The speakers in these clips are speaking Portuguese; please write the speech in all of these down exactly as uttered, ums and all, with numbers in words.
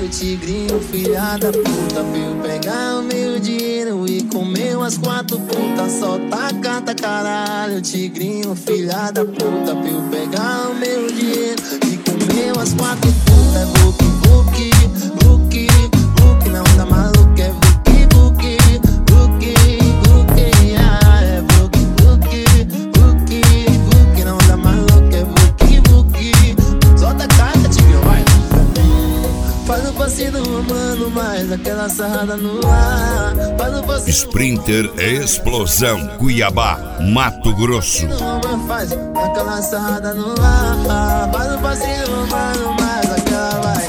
caralho, tigrinho, filha da puta. Veio pegar o meu dinheiro e comeu as quatro putas. Só taca, taca, caralho, tigrinho, filha da puta. Veio pegar o meu dinheiro e comeu as quatro putas. Vuki, vuki, vuki, vuki, não dá maluco, é vuki, vuki, vuki, vuki, ah, é vuki, vuki, vuki, vuki, não dá maluco, é vuki, vuki. Solta a carta, tigrinho, vai. Faz o passinho do mano, mais aquela sarrada no ar. Faz o passinho. Sprinter Explosão, Cuiabá, Mato Grosso. Faz aquela sarrada no ar. Faz o passinho do mano, mais aquela vai.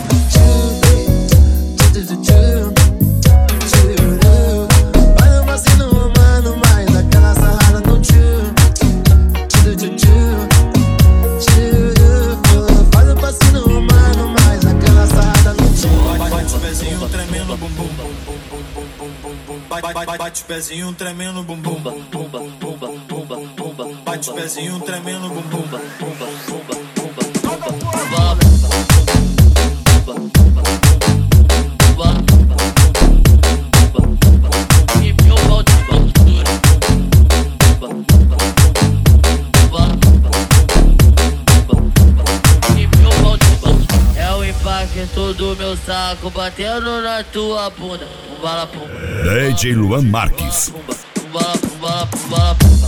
Faz o passinho do mano, mais aquela sarrada no tchu. Faz o passinho do mano, mais aquela sarrada no tchu. Bate o pezinho tremendo, bum bum bum bum bum bum bum bum. Bate o pezinho tremendo, bum bum bum bum bum bum bum bum. Bate o pezinho tremendo, bum bum bum bum bum bum bum. Do meu saco batendo na tua bunda. Bala, pum. D J Luan Marques. Bala, bala, bala, bala.